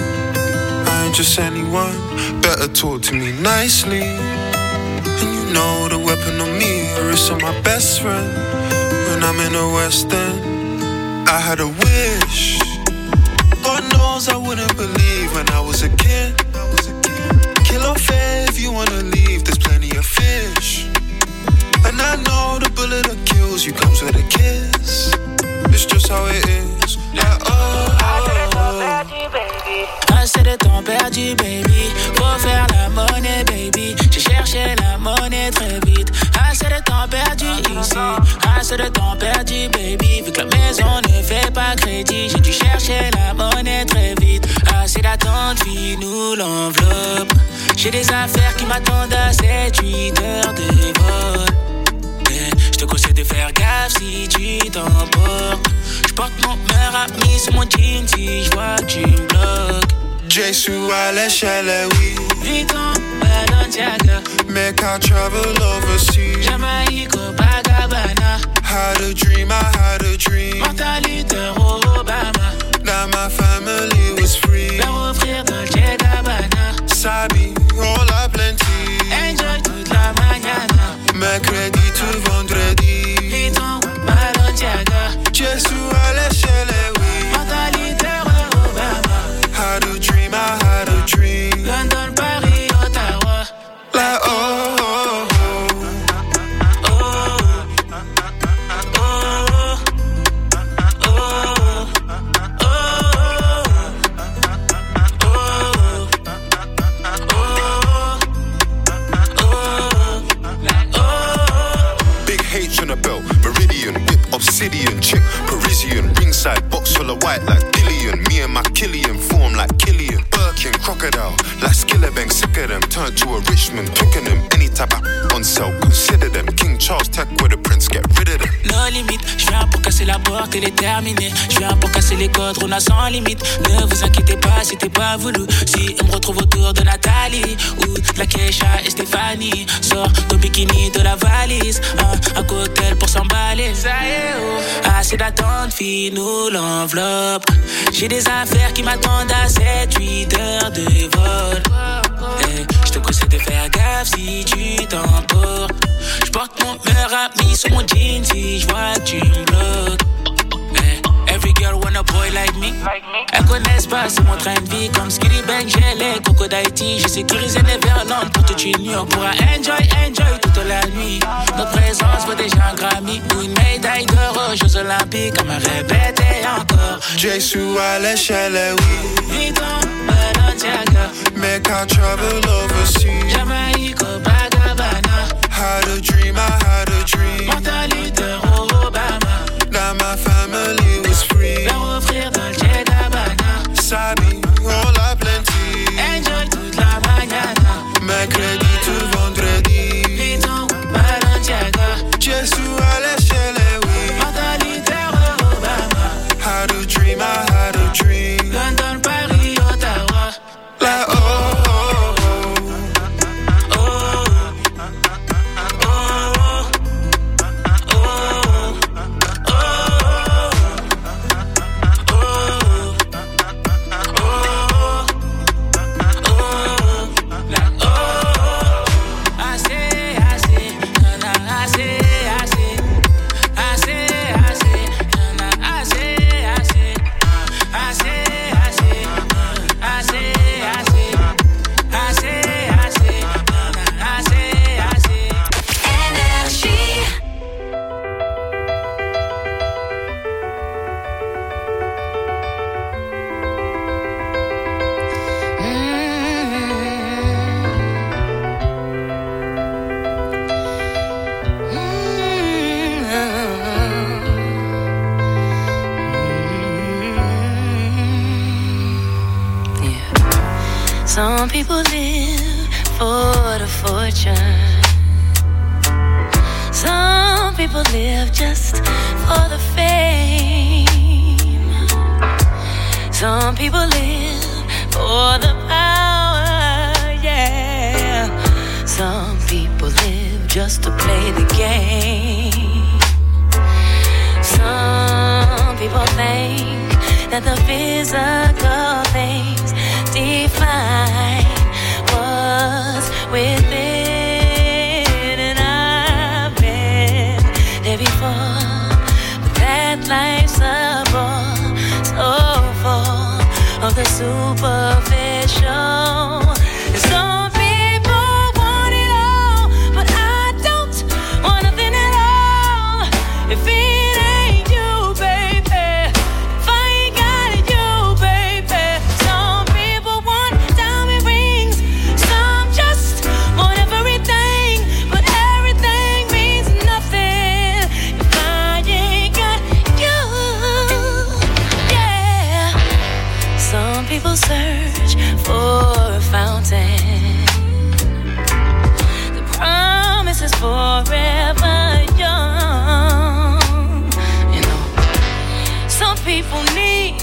I ain't just anyone. Better talk to me nicely. And you know the weapon on me, or it's on my best friend. When I'm in the West End, I had a wish. God knows I wouldn't believe when I was a kid. Kill or fair if you wanna leave. There's plenty of fish. And I know the bullet that kills you comes with a kiss. It's just how it is. Like, Assez de temps perdu, baby. Faut faire la monnaie, baby. J'ai cherché la monnaie très vite. Assez de temps perdu ici. Assez de temps perdu, baby. Vu que la maison ne fait pas crédit, j'ai dû chercher la monnaie très vite. Assez d'attente, file-nous l'enveloppe. J'ai des affaires qui m'attendent à 7-8 heures de vol. Je te conseille de faire gaffe si tu t'emportes. J'porte mon meilleur ami sur mon jean si j'vois que tu me bloques. Jesu à l'échelle, oui. Vuitton, Balenciaga. Make I travel overseas. Jamaïque, Copacabana. Had a dream, I had a dream. Martin Luther, Obama. That my family was free. Leur offrir Dolce Gabbana. Sabi, all a plenty. Enjoy toute la mañana. Mercredi to vendredi. Vuitton, Balenciaga. Jesu à l'échelle, oui. Martin Luther, Obama. Had a dream, I had a dream. London, Paris, Ottawa. Like, oh, oh, oh. Oh, oh, oh, oh. white like Dillian. Me and my Killian form like Killian. Birkin, crocodile, like Skillabang, sick of them. Turn to a Richmond, picking them. Any type of on sale, consider them. King Charles tech with the prince, get rid of them. No limite, je viens pour casser la porte, elle est terminée. Je viens pour casser les codes, on a sans limite. Ne vous inquiétez pas, c'était pas voulu. Si on me retrouve autour de Nathalie ou de la Keisha et Stéphanie, sors ton bikini de la valise, un cocktail pour s'emballer. Ça y est, oh. Assez d'attente, fille, nous l'enveloppe. J'ai des affaires qui m'attendent à 7-8 heures de vol. Je te conseille de faire gaffe si tu t'emportes. Je porte mon meilleur ami sur mon jean si je vois que tu me bloques. Every girl want a boy like me. Elles connaissent pas, c'est mon train de vie. Comme Skitty Bang, j'ai les cocos d'Haïti. J'ai sécurisé Neverland pour toute une nuit. On pourra enjoy toute la nuit. Notre présence vaut déjà un Grammy ou une médaille d'or aux Jeux Olympiques. On m'a répété encore. Jésus à l'échelle, oui. Vuitton, Balenciaga. Make I travel overseas. Jamaïque, Copacabana. Had a dream, I had a dream. Martin Luther, Obama. That my family was free. Leur offrir Dolce Gabbana. Sabi, on l'a plenty. Enjoy toute la mañana. Mercredi to vendredi. Vuitton, Balenciaga. Jésus à l'échelle, oui. Martin Luther, Obama. Had a dream, I had a dream. London, Paris, Ottawa. Like oh. Some people live for the fortune. Some people live just for the fame. Some people live for the power, yeah. Some people live just to play the game. Some people think that the physical things define what's within, and I've been there before, but that life's a bore, so full of the superficial. And some people want it all, but I don't want nothing at all. If it ain't you, baby, if I ain't got it, you, baby. Some people want diamond rings, some just want everything, but everything means nothing if I ain't got you. Yeah. Some people search for a fountain. The promise is forever young. You know, some people need